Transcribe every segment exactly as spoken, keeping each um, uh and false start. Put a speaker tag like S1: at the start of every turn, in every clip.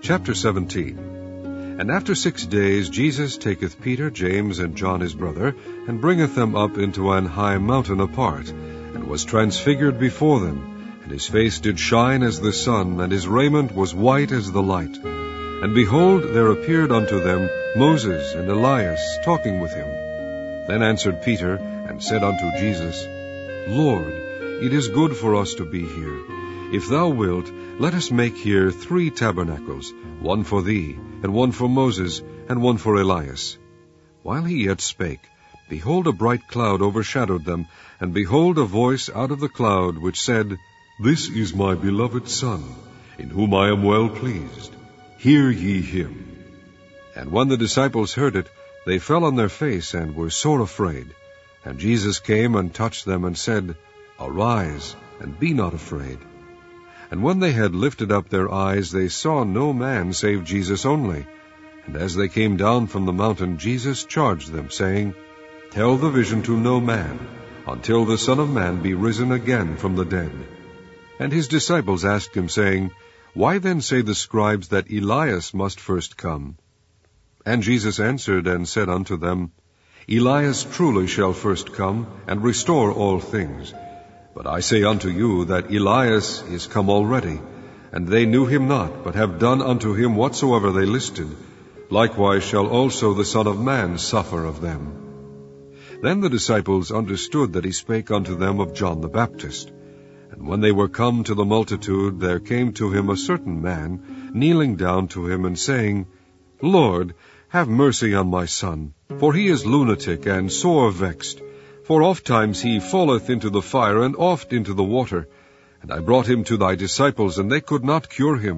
S1: Chapter seventeen. And after six days Jesus taketh Peter, James, and John his brother, and bringeth them up into an high mountain apart, and was transfigured before them, and his face did shine as the sun, and his raiment was white as the light. And behold, there appeared unto them Moses and Elias, talking with him. Then answered Peter, and said unto Jesus, Lord, it is good for us to be here. If thou wilt, let us make here three tabernacles, one for thee, and one for Moses, and one for Elias. While he yet spake, behold, a bright cloud overshadowed them, and behold, a voice out of the cloud, which said, This is my beloved Son, in whom I am well pleased. Hear ye him. And when the disciples heard it, they fell on their face, and were sore afraid. And Jesus came and touched them, and said, Arise, and be not afraid. And when they had lifted up their eyes, they saw no man save Jesus only. And as they came down from the mountain, Jesus charged them, saying, Tell the vision to no man, until the Son of Man be risen again from the dead. And his disciples asked him, saying, Why then say the scribes that Elias must first come? And Jesus answered and said unto them, Elias truly shall first come, and restore all things. But I say unto you that Elias is come already, and they knew him not, but have done unto him whatsoever they listed. Likewise shall also the Son of Man suffer of them. Then the disciples understood that he spake unto them of John the Baptist. And when they were come to the multitude, there came to him a certain man, kneeling down to him, and saying, Lord, have mercy on my son, for he is lunatic and sore vexed. For ofttimes he falleth into the fire, and oft into the water. And I brought him to thy disciples, and they could not cure him.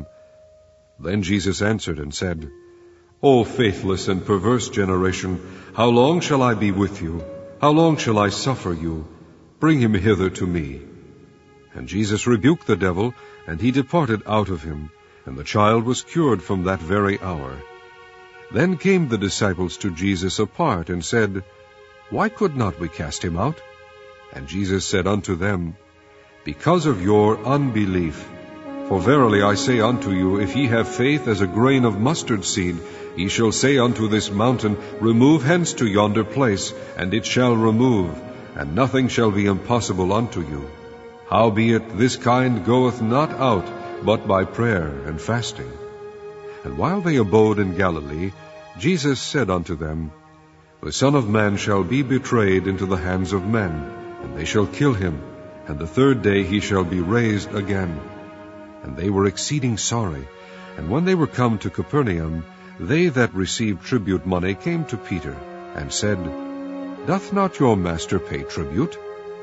S1: Then Jesus answered and said, O faithless and perverse generation, how long shall I be with you? How long shall I suffer you? Bring him hither to me. And Jesus rebuked the devil, and he departed out of him, and the child was cured from that very hour. Then came the disciples to Jesus apart, and said, Why could not we cast him out? And Jesus said unto them, Because of your unbelief. For verily I say unto you, if ye have faith as a grain of mustard seed, ye shall say unto this mountain, Remove hence to yonder place, and it shall remove, and nothing shall be impossible unto you. Howbeit this kind goeth not out, but by prayer and fasting. And while they abode in Galilee, Jesus said unto them, The Son of Man shall be betrayed into the hands of men, and they shall kill him, and the third day he shall be raised again. And they were exceeding sorry. And when they were come to Capernaum, they that received tribute money came to Peter, and said, Doth not your master pay tribute?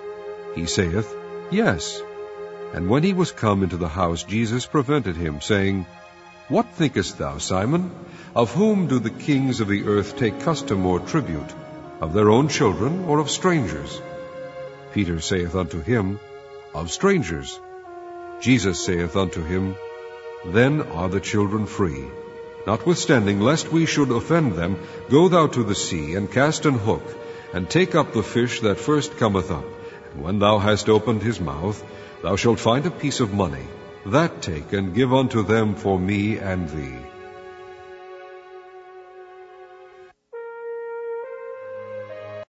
S1: He saith, Yes. And when he was come into the house, Jesus prevented him, saying, What thinkest thou, Simon? Of whom do the kings of the earth take custom or tribute? Of their own children, or of strangers? Peter saith unto him, Of strangers. Jesus saith unto him, Then are the children free. Notwithstanding, lest we should offend them, go thou to the sea, and cast an hook, and take up the fish that first cometh up. And when thou hast opened his mouth, thou shalt find a piece of money. That take, and give unto them for me and thee.